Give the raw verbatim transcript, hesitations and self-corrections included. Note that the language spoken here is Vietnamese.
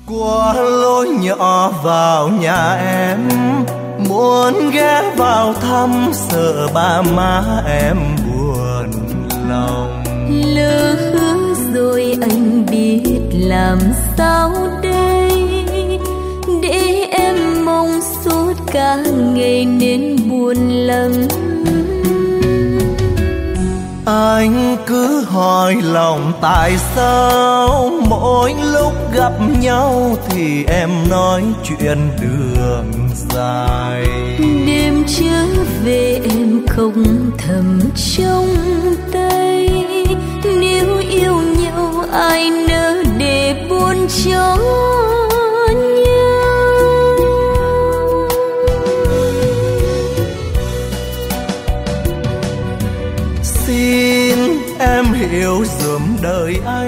Qua lối nhỏ vào nhà em, muốn ghé vào thăm sợ ba má em buồn lòng. Lỡ hứa rồi anh biết làm sao đây, để em mong suốt cả ngày nên buồn lắm. Anh cứ hỏi lòng tại sao mỗi lúc gặp nhau thì em nói chuyện đường dài. Đêm trở về em không thầm trong tay, nếu yêu nhau ai nỡ để buồn cho em hiểu dùm đời